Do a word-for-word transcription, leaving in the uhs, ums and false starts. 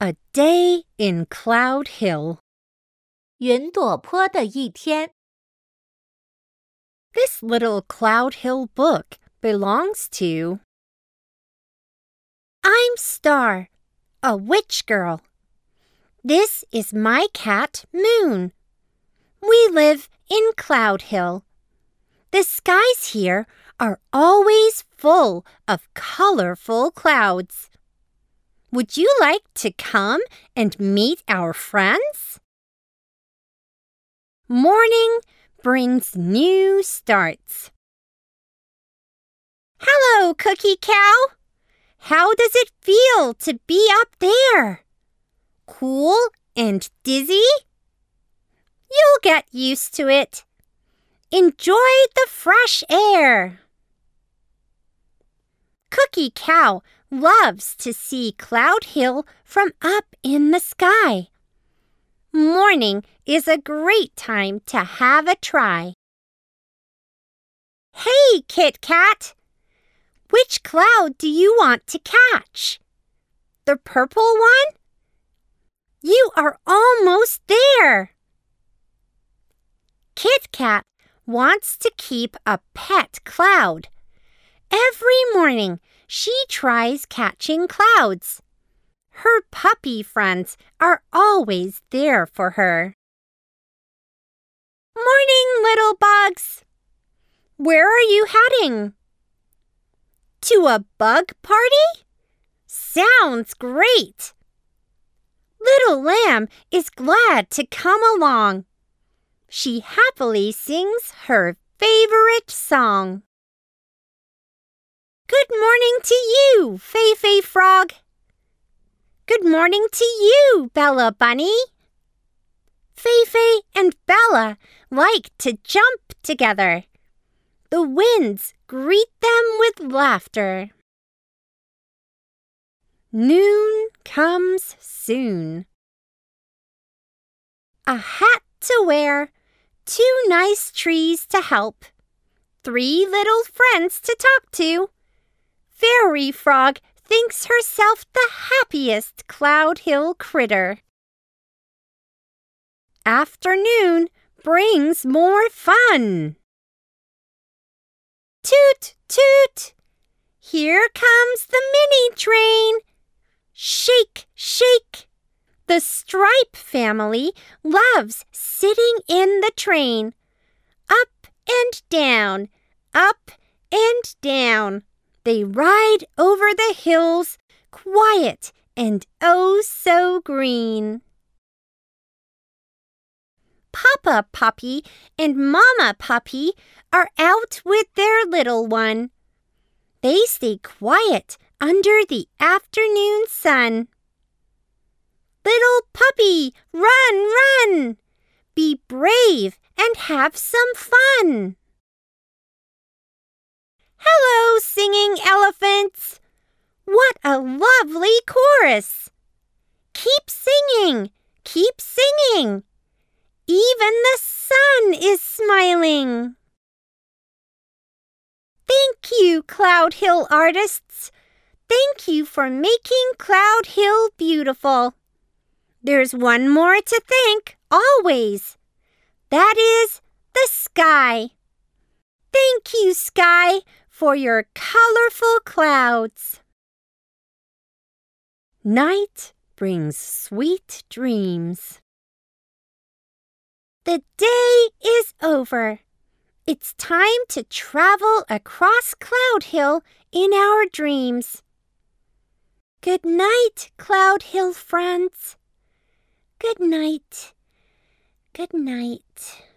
A day in Cloud Hill. 云朵坡的一天。 This little Cloud Hill book belongs to I'm Star, a witch girl. This is my cat, Moon. We live in Cloud Hill. The skies here are always full of colorful clouds. Would you like to come and meet our friends? Morning brings new starts. Hello, Cookie Cow. How does it feel to be up there? Cool and dizzy? You'll get used to it. Enjoy the fresh air. Cookie Cow loves to see Cloud Hill from up in the sky. Morning is a great time to have a try. Hey, Kit Kat! Which cloud do you want to catch? The purple one? You are almost there. Kit Kat wants to keep a pet cloud. Every morning, she tries catching clouds. Her puppy friends are always there for her. Morning, little bugs. Where are you heading? To a bug party? Sounds great. Little Lamb is glad to come along. She happily sings her favorite song. Good morning to you, Fei Fei Frog. Good morning to you, Bella Bunny. Fei Fei and Bella like to jump together. The winds greet them with laughter. Noon comes soon. A hat to wear, two nice trees to help, three little friends to talk to. Fairy Frog thinks herself the happiest Cloud Hill critter. Afternoon brings more fun. Toot, toot! Here comes the mini train. Shake, shake! The Stripe family loves sitting in the train. Up and down, up and down. They ride over the hills, quiet and oh so green. Papa Puppy and Mama Puppy are out with their little one. They stay quiet under the afternoon sun. Little puppy, run, run! Be brave and have some fun. Hello, singing elephants! What a lovely chorus! Keep singing, keep singing. Even the sun is smiling. Thank you, Cloud Hill artists. Thank you for making Cloud Hill beautiful. There's one more to thank, always. That is the sky. Thank you, sky, for your colorful clouds. Night brings sweet dreams. The day is over. It's time to travel across Cloud Hill in our dreams. Good night, Cloud Hill friends. Good night. Good night.